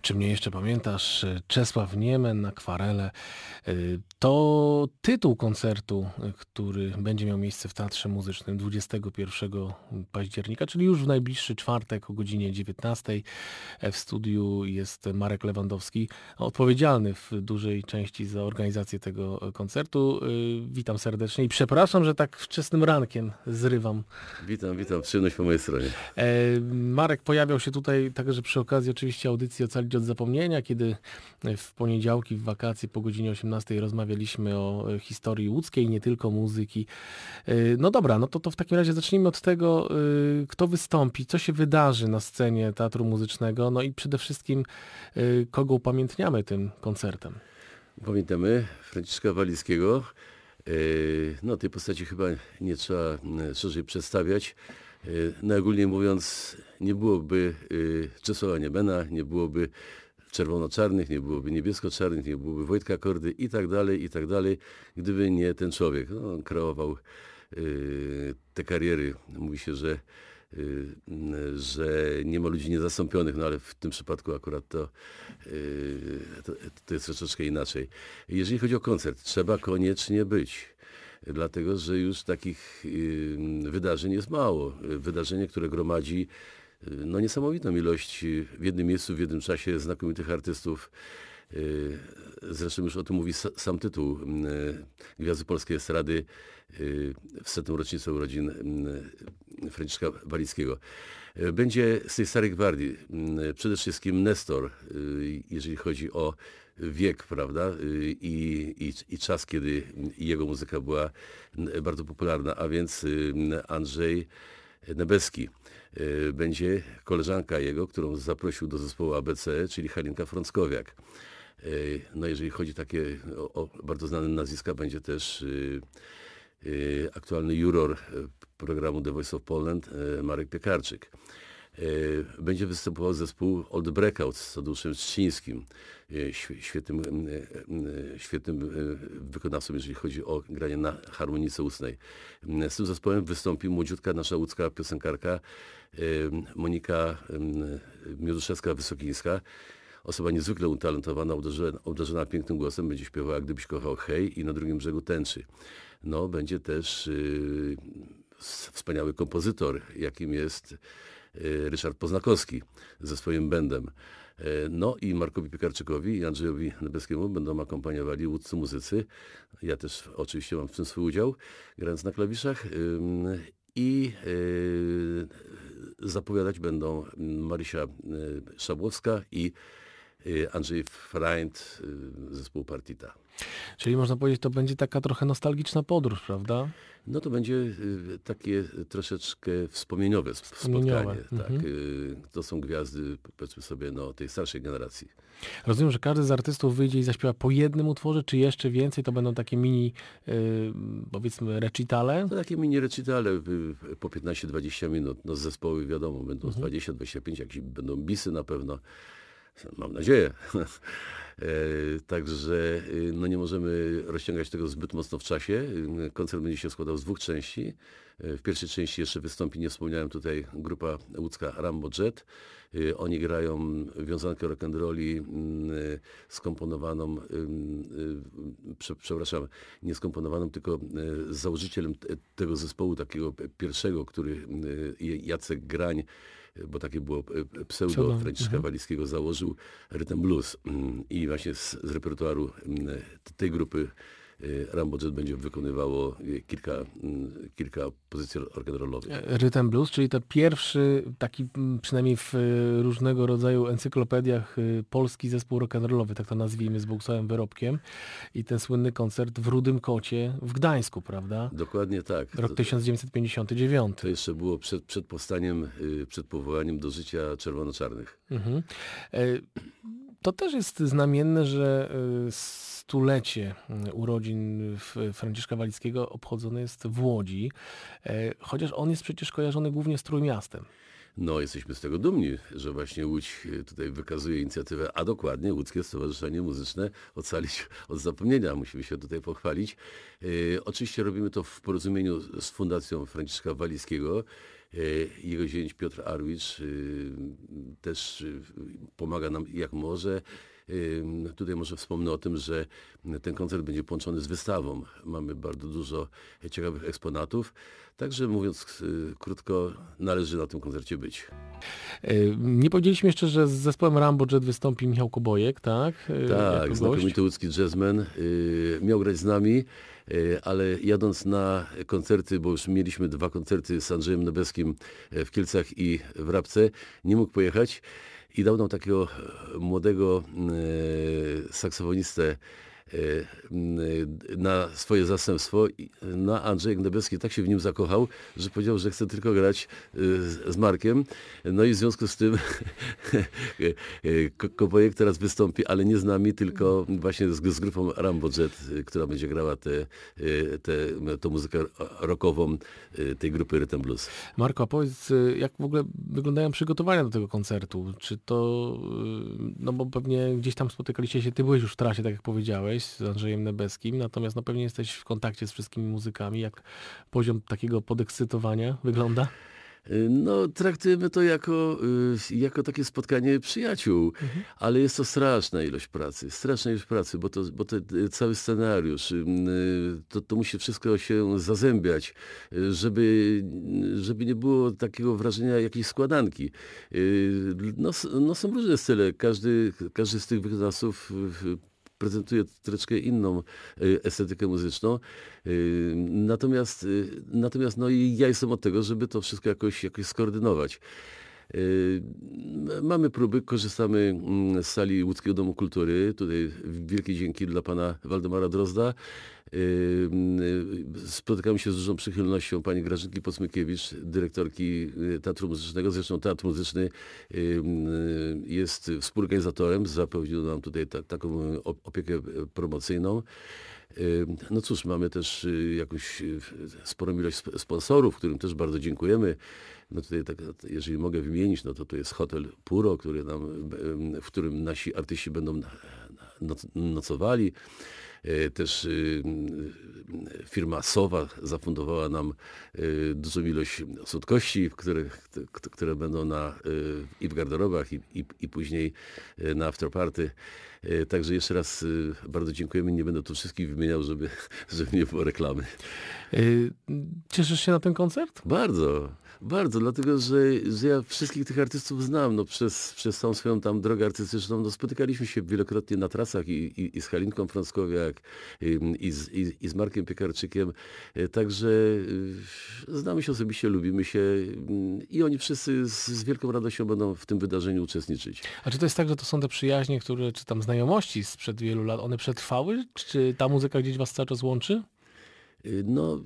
Czy mnie jeszcze pamiętasz? Czesław Niemen, Akwarele. To tytuł koncertu, który będzie miał miejsce w Teatrze Muzycznym 21 października, czyli już w najbliższy czwartek o godzinie 19. W studiu jest Marek Lewandowski, odpowiedzialny w dużej części za organizację tego koncertu. Witam serdecznie i przepraszam, że tak wczesnym rankiem zrywam. Witam, przyjemność po mojej stronie. Marek pojawiał się tutaj także przy okazji oczywiście audycji Ocalić od zapomnienia, kiedy w poniedziałki, w wakacje po godzinie 18 rozmawialiśmy o historii łódzkiej, nie tylko muzyki. No dobra, no to w takim razie zacznijmy od tego, kto wystąpi, co się wydarzy na scenie Teatru Muzycznego, no i przede wszystkim kogo upamiętniamy tym koncertem. Pamiętamy Franciszka Walickiego. No tej postaci chyba nie trzeba szerzej przedstawiać. Najogólniej mówiąc, nie byłoby Czesława Niemena, nie byłoby czerwono-czarnych, nie byłoby niebiesko-czarnych, nie byłoby Wojtka Kordy i tak dalej, gdyby nie ten człowiek. No, on kreował te kariery. Mówi się, że nie ma ludzi niezastąpionych, no ale w tym przypadku akurat to jest troszeczkę inaczej. Jeżeli chodzi o koncert, trzeba koniecznie być. Dlatego, że już takich wydarzeń jest mało. Wydarzenie, które gromadzi no, niesamowitą ilość w jednym miejscu, w jednym czasie znakomitych artystów. Zresztą już o tym mówi sam tytuł Gwiazdy Polskiej Estrady w 100. rocznicę urodzin Franciszka Walickiego. Będzie z tej starej gwardii przede wszystkim Nestor, jeżeli chodzi o wiek, prawda, i czas, kiedy jego muzyka była bardzo popularna, a więc Andrzej Nebeski. Będzie koleżanka jego, którą zaprosił do zespołu ABC, czyli Halinka Frąckowiak. No jeżeli chodzi o bardzo znane nazwiska, będzie też aktualny juror programu The Voice of Poland Marek Piekarczyk. Będzie występował zespół Old Breakout z Tadeuszem Trzcińskim, świetnym wykonawcą, jeżeli chodzi o granie na harmonice ustnej. Z tym zespołem wystąpi młodziutka nasza łódzka piosenkarka Monika Mioduszewska-Wysokińska. Osoba niezwykle utalentowana, obdarzona pięknym głosem, będzie śpiewała Gdybyś kochał hej i Na drugim brzegu tęczy. No, będzie też wspaniały kompozytor, jakim jest Ryszard Poznakowski ze swoim bandem. No i Markowi Piekarczykowi i Andrzejowi Nebeskiemu będą akompaniowali łódzcy muzycy. Ja też oczywiście mam w tym swój udział, grając na klawiszach. I zapowiadać będą Marysia Szabłowska i Andrzej Freund, zespół Partita. Czyli można powiedzieć, to będzie taka trochę nostalgiczna podróż, prawda? No to będzie takie troszeczkę wspomnieniowe spotkanie. Tak. To są gwiazdy, powiedzmy sobie, no, tej starszej generacji. Rozumiem, że każdy z artystów wyjdzie i zaśpiewa po jednym utworze, czy jeszcze więcej? To będą takie mini, powiedzmy, recitale? To takie mini recitale po 15-20 minut. No z zespoły wiadomo, będą 20-25, jakieś będą bisy na pewno. Mam nadzieję. Także no nie możemy rozciągać tego zbyt mocno w czasie. Koncert będzie się składał z 2 części. W pierwszej części jeszcze wystąpi, nie wspomniałem tutaj, grupa łódzka Rambo Jet. Oni grają wiązankę rock'n'rolli skomponowaną, przepraszam, nie skomponowaną, tylko z założycielem tego zespołu, takiego pierwszego, który Jacek Grań, bo takie było pseudo Franciszka Walickiego, założył Rhythm Blues. I właśnie z repertuaru tej grupy Rambo Jet będzie wykonywało kilka pozycji rock'n'rollowych. Rhythm Blues, czyli to pierwszy taki, przynajmniej w różnego rodzaju encyklopediach, polski zespół rock'n'rollowy, tak to nazwijmy, z Bogusławem Wyrobkiem. I ten słynny koncert w Rudym Kocie w Gdańsku, prawda? Dokładnie tak. Rok 1959. To jeszcze było przed powstaniem, przed powołaniem do życia czerwono-czarnych. To też jest znamienne, że stulecie urodzin Franciszka Walickiego obchodzone jest w Łodzi, chociaż on jest przecież kojarzony głównie z Trójmiastem. No, jesteśmy z tego dumni, że właśnie Łódź tutaj wykazuje inicjatywę, a dokładnie Łódzkie Stowarzyszenie Muzyczne Ocalić od Zapomnienia. Musimy się tutaj pochwalić. Oczywiście robimy to w porozumieniu z Fundacją Franciszka Walickiego. Jego zięć Piotr Arwicz też pomaga nam jak może. Tutaj może wspomnę o tym, że ten koncert będzie połączony z wystawą. Mamy bardzo dużo ciekawych eksponatów. Także mówiąc krótko, należy na tym koncercie być. Nie powiedzieliśmy jeszcze, że z zespołem Rambo Jet wystąpi Michał Kobojek, tak? Tak, znakomity łódzki jazzman. Miał grać z nami, ale jadąc na koncerty, bo już mieliśmy 2 koncerty z Andrzejem Nebeskim w Kielcach i w Rabce, nie mógł pojechać i dał nam takiego młodego saksofonistę na swoje zastępstwo. No, Andrzej Gnebeski tak się w nim zakochał, że powiedział, że chce tylko grać z Markiem. No i w związku z tym Kobojek teraz wystąpi, ale nie z nami, tylko właśnie z grupą Rambo Jet, która będzie grała tą muzykę rockową tej grupy Rhythm Blues. Marko, a powiedz, jak w ogóle wyglądają przygotowania do tego koncertu? Czy to, no bo pewnie gdzieś tam spotykaliście się, ty byłeś już w trasie, tak jak powiedziałeś, z Andrzejem Nebeskim, natomiast no pewnie jesteś w kontakcie z wszystkimi muzykami. Jak poziom takiego podekscytowania wygląda? No, traktujemy to jako takie spotkanie przyjaciół, ale jest to straszna ilość pracy, bo to cały scenariusz, to musi wszystko się zazębiać, żeby nie było takiego wrażenia jakiejś składanki. No są różne style, każdy z tych wykonawców prezentuje troszeczkę inną estetykę muzyczną. Natomiast no i ja jestem od tego, żeby to wszystko jakoś skoordynować. Mamy próby, korzystamy z sali Łódzkiego Domu Kultury. Tutaj wielkie dzięki dla pana Waldemara Drozda. Spotykamy się z dużą przychylnością pani Grażynki Pocmykiewicz, dyrektorki Teatru Muzycznego. Zresztą Teatr Muzyczny jest współorganizatorem, zapewnił nam tutaj taką opiekę promocyjną. No cóż, mamy też jakąś sporą ilość sponsorów, którym też bardzo dziękujemy. No tutaj, jeżeli mogę wymienić, no to jest hotel Puro, w którym nasi artyści będą nocowali. Też firma Sowa zafundowała nam dużą ilość słodkości, które będą i w garderobach, i później na afterparty. Także jeszcze raz bardzo dziękujemy. Nie będę tu wszystkich wymieniał, żeby nie było reklamy. Cieszysz się na ten koncert? Bardzo, bardzo, dlatego że ja wszystkich tych artystów znam. No, przez całą swoją tam drogę artystyczną spotykaliśmy się wielokrotnie na trasach i z Halinką Frąckowiak, i z Markiem Piekarczykiem. Także znamy się osobiście, lubimy się i oni wszyscy z wielką radością będą w tym wydarzeniu uczestniczyć. A czy to jest tak, że to są te przyjaźnie, czy tam znajomości sprzed wielu lat, one przetrwały? Czy ta muzyka gdzieś was cały czas łączy? No,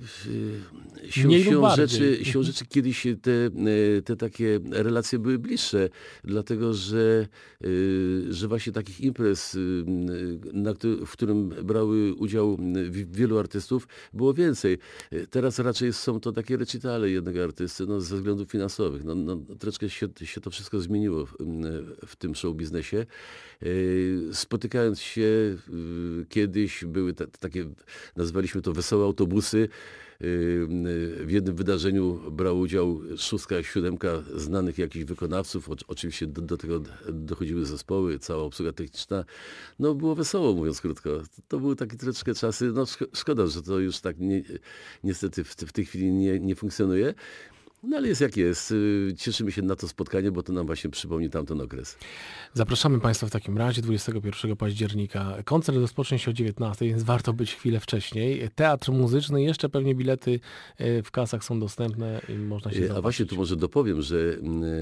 siłą rzeczy kiedyś te takie relacje były bliższe, dlatego że właśnie takich imprez, w którym brały udział wielu artystów, było więcej. Teraz raczej są to takie recitale jednego artysty, no, ze względów finansowych. No, troszeczkę się to wszystko zmieniło w tym show biznesie. Spotykając się kiedyś, były takie, nazwaliśmy to wesołe autobusy. W jednym wydarzeniu brał udział 6, 7 znanych jakichś wykonawców. Oczywiście do tego dochodziły zespoły, cała obsługa techniczna. No było wesoło, mówiąc krótko. To były takie troszeczkę czasy. No szkoda, że to już tak niestety w tej chwili nie funkcjonuje. No ale jest jak jest. Cieszymy się na to spotkanie, bo to nam właśnie przypomni tamten okres. Zapraszamy Państwa w takim razie 21 października. Koncert rozpocznie się o 19, więc warto być chwilę wcześniej. Teatr muzyczny, jeszcze pewnie bilety w kasach są dostępne i można się zobaczyć. A właśnie tu może dopowiem, że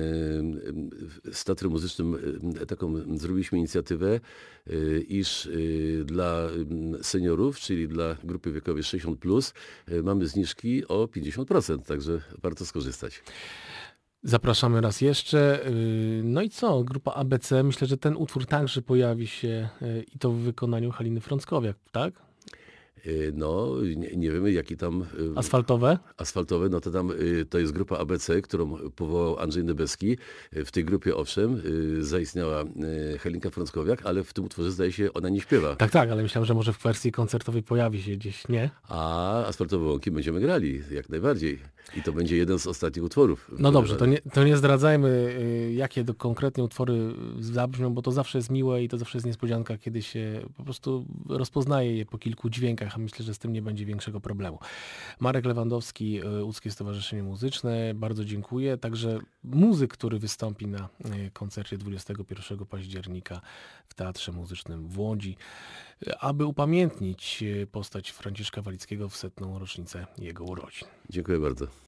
z Teatrem Muzycznym taką zrobiliśmy inicjatywę, iż dla seniorów, czyli dla grupy wiekowej 60+, mamy zniżki o 50%, także warto skorzystać. Zapraszamy raz jeszcze. No i co? Grupa ABC. Myślę, że ten utwór także pojawi się i to w wykonaniu Haliny Frąckowiak, tak? No, nie wiemy jaki tam... Asfaltowe? Asfaltowe, no to tam to jest grupa ABC, którą powołał Andrzej Nebeski. W tej grupie owszem zaistniała Helinka Frąckowiak, ale w tym utworze zdaje się ona nie śpiewa. Tak, tak, ale myślałem, że może w wersji koncertowej pojawi się gdzieś, nie? A Asfaltowe Łąki będziemy grali, jak najbardziej. I to będzie jeden z ostatnich utworów. No dobrze, to nie zdradzajmy, jakie konkretnie utwory zabrzmią, bo to zawsze jest miłe i to zawsze jest niespodzianka, kiedy się po prostu rozpoznaje je po kilku dźwiękach, a myślę, że z tym nie będzie większego problemu. Marek Lewandowski, Łódzkie Stowarzyszenie Muzyczne, bardzo dziękuję. Także muzyk, który wystąpi na koncercie 21 października w Teatrze Muzycznym w Łodzi, aby upamiętnić postać Franciszka Walickiego w 100. rocznicę jego urodzin. Dziękuję bardzo.